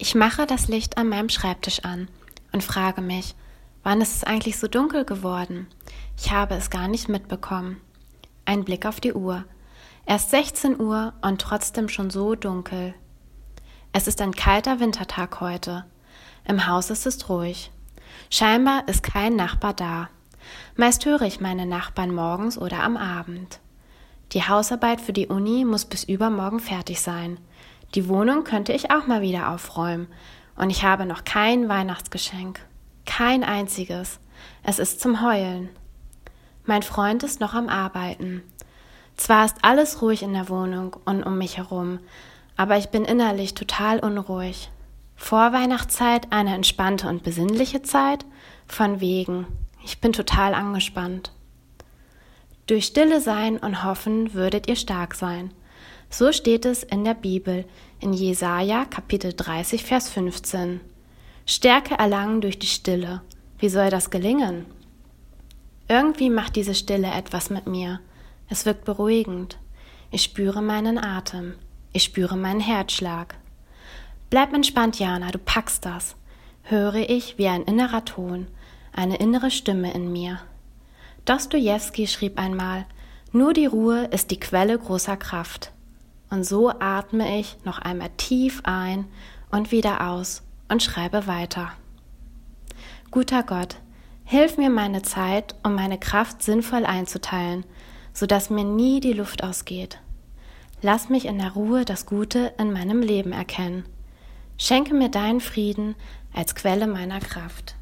Ich mache das Licht an meinem Schreibtisch an und frage mich, wann ist es eigentlich so dunkel geworden? Ich habe es gar nicht mitbekommen. Ein Blick auf die Uhr. Erst 16 Uhr und trotzdem schon so dunkel. Es ist ein kalter Wintertag heute. Im Haus ist es ruhig. Scheinbar ist kein Nachbar da. Meist höre ich meine Nachbarn morgens oder am Abend. Die Hausarbeit für die Uni muss bis übermorgen fertig sein. Die Wohnung könnte ich auch mal wieder aufräumen. Und ich habe noch kein Weihnachtsgeschenk. Kein einziges. Es ist zum Heulen. Mein Freund ist noch am Arbeiten. Zwar ist alles ruhig in der Wohnung und um mich herum, aber ich bin innerlich total unruhig. Vorweihnachtszeit eine entspannte und besinnliche Zeit? Von wegen. Ich bin total angespannt. Durch Stille sein und hoffen würdet ihr stark sein. So steht es in der Bibel, in Jesaja Kapitel 30, Vers 15. Stärke erlangen durch die Stille. Wie soll das gelingen? Irgendwie macht diese Stille etwas mit mir. Es wirkt beruhigend. Ich spüre meinen Atem. Ich spüre meinen Herzschlag. Bleib entspannt, Jana, du packst das. Höre ich wie ein innerer Ton, eine innere Stimme in mir. Dostojewski schrieb einmal, nur die Ruhe ist die Quelle großer Kraft. Und so atme ich noch einmal tief ein und wieder aus und schreibe weiter. Guter Gott, hilf mir meine Zeit und meine Kraft sinnvoll einzuteilen, sodass mir nie die Luft ausgeht. Lass mich in der Ruhe das Gute in meinem Leben erkennen. Schenke mir deinen Frieden als Quelle meiner Kraft.